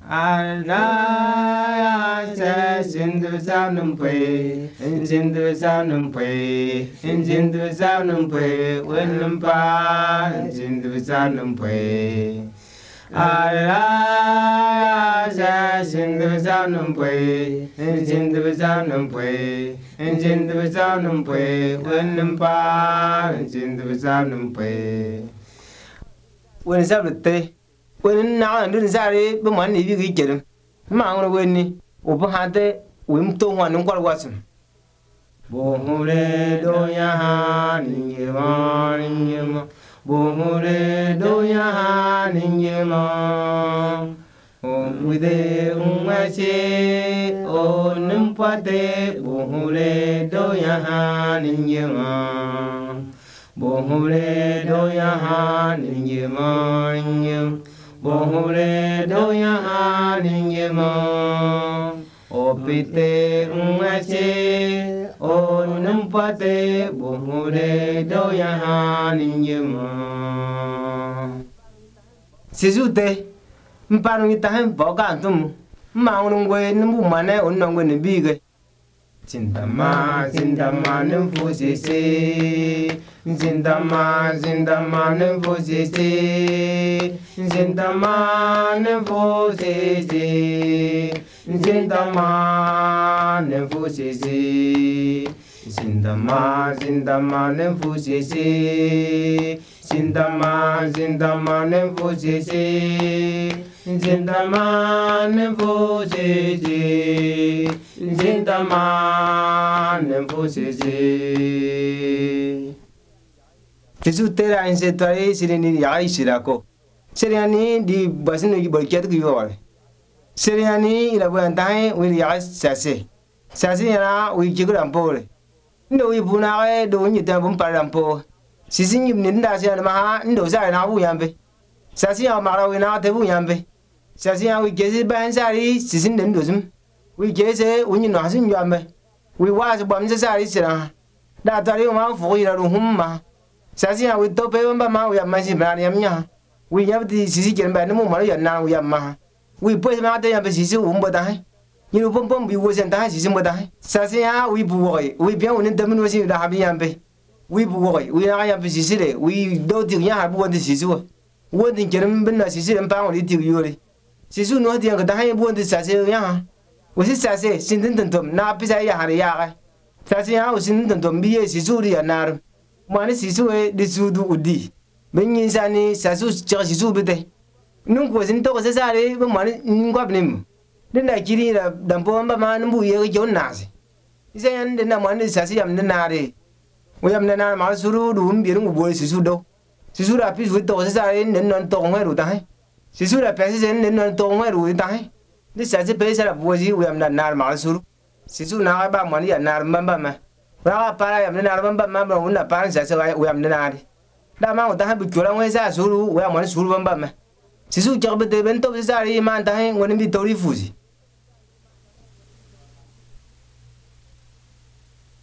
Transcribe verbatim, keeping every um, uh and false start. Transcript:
Alaya se sindu sanum pui, sindu sanum pui, sindu sanum pui, winum pa, sindu sanum pui. Alaya se sindu sanum pui, sindu sanum pui, sindu sanum pui, winum pa, sindu sanum pui. When is everything? When now and doing Sari, but money you get him. Mount Winnie, open hunter, Wim to one and what was him. Bohule do ya han in ye morning, ye Bohule do ya han in ye morning. With the umwashi, oh, Numpate, Bohule do ya han in ye morning. Bohule do ya han in ye morning. Bohule do ya han in ye morning. O pite umwashi, o numpate, bohule do ya han in ye morning. Sisute, mpanu itahem bogantum, maunungwe numane unongwe nibige. Zindama, zindama, nufusisi. Zindama, zindama, nufusisi. Zindama, nufusisi. Zindama, nufusisi. Zindama, zindama, nufusisi. Zindama, zindama, nufusisi. Zindama, nufusisi. Zindama, nufusisi. Tisu tera inse tare sireni yai sirako. Seriani di basinu ki bolkiat ki vore. Seriani ila buantai wi yai sase. Sase yana wi kigurampo. Ndo wi bunare do nyita bum parampo. Sisin yim ninda sia ma ndo sa na bu yambe. Sase ya mara wi na te bu yambe. Sase ya wi gezi ban sari sisin ndo zum. Wi geze wi no hasin yambe. Wi was bam sari sira. Da tari ma fu ira rumma. Sasi ya we tope wamba ma we amasi bani amnya we yabdi sisi kerba no mo ya na we amma we pues ma ta ya be sisi umbo da ni no pom pom bi wo sen da sisi mo da sasi ya we bu wo we bien on de min wasi da habi yambe we bu wo we na ya be sisi le we do ti ya habu won sisi wo wo din kerem bin na sisi ren pa on ti yori sisi no ti ya da ha bu won sasi ya we si sasi sin den tom na pisa ya har ya sasi ya o sin den tom bi ye sisi ri ya nar Mane sisu e de sudu udi. Benyin sani sasu chaka sisu bete. Nungu sin toko sesare be mane ngwa bnim. Denda kiri la dampo amba man mbu ye jo nasi. Isa yan denda mane sasi yam nare. We yam nare ma suru du mbiru ngbo sisu do. Sisu la pis wi toko sesare nen non toko ngweru ta hai. Sisu la pesi sen nen non toko ngweru ta hai. De sasi pesa la bozi we yam nare ma suru. Sisu na ba mane ya nar mbamba ma. Raga para yam nana bamba mamba una para sa sa we yam nana da ma uta habu kula we sa suru we am suru bamba ma sisu jagbe de bento sa ri man ta hen ngoni bi tori fuzi